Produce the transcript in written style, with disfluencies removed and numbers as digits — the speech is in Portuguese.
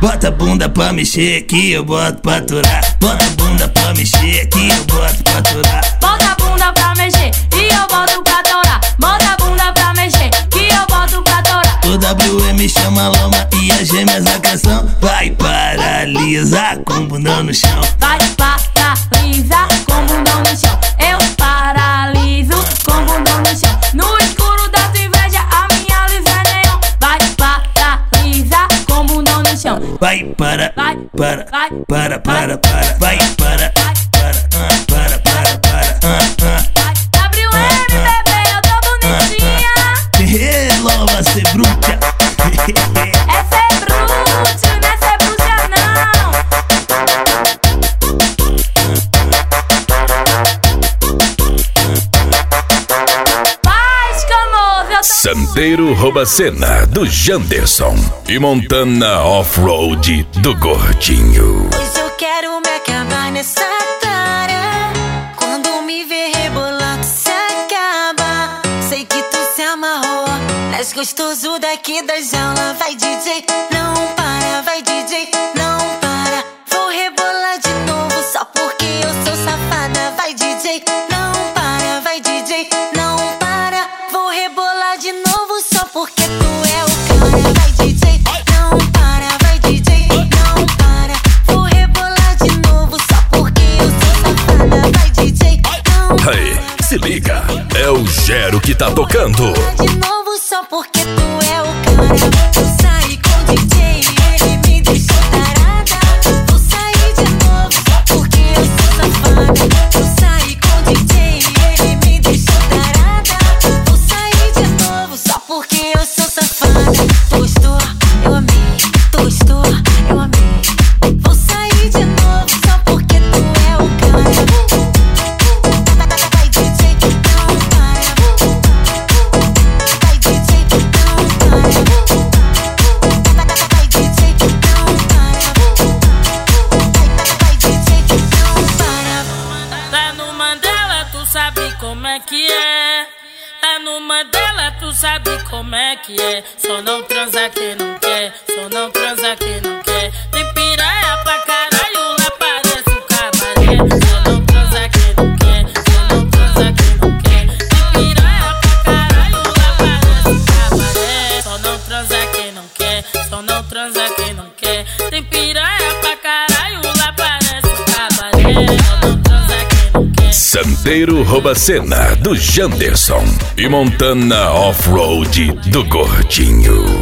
Bota a bunda pra mexer que eu boto pra aturar. Bota a bunda pra mexer que eu boto pra aturar. Bota a bunda pra mexer e eu boto pra torar. Bota a bunda pra mexer que eu boto pra torar. O WM chama a lama e as gêmeas na canção. Vai paralisar com bundão no chão. Vai paralisar com bundão no chão. Eu paraliso com bundão no chão. No escuro da tua inveja a minha luz é neon. Vai paralisar com bundão no chão. Vai para, Vai, para, vai, para, para, para. Vai para, para, WM, bebê, eu tô bonitinha. Lova ser bruta. Essa é brute, não é ser bruxa não. Vai, escamoso, eu tô... Santeiro rouba cena do Janderson e Montana Off-Road do Gordinho. Pois eu quero me acabar nessa cara. Quando me ver rebolando se acaba. Sei que tu se amarrou, mas gostoso daqui da jaula. Vai DJ, não para, vai DJ, não para. Vou rebolar de novo só porque eu sou safada. Vai DJ, não para, vai DJ, não para. Vou rebolar de novo só porque tu é o cara. Vai DJ, não para, vai DJ, não para. Vou rebolar de novo só porque eu sou safada. Vai DJ, não para. Aí, se liga, é o Gero que tá tocando. De novo só porque tu é o cara. Vou sair com o DJ, ele me deixou tarada. Vou sair de novo só porque eu sou safada. Vou sair com o DJ, ele me deixou tarada. Vou sair de novo só porque eu sou safada. Tu gostou? Eu amei. Tu gostou? Eu amei. Vou sair de novo só porque tu é o cara. Vai DJ, não para. Vai DJ, não para. Vai DJ, não para. Vai DJ, não para. Tá no Mandela, tu sabe como é que é. Tá no Mandela, tu sabe como é que é. Só não transa quem não quer. Só não transa quem não quer. Tem piranha pra caralho, lá parece um cabaré. Só não transa quem não quer. Só não transa quem não quer. Tem piranha pra caralho, lá parece um cabaré. Só não transa quem não quer. Só não transa quem não quer. Tem piranha pra caralho, lá parece um cabaré. Só não transa quem não quer. Santeiro rouba cena do Janderson e Montana Off-Road do Gordinho.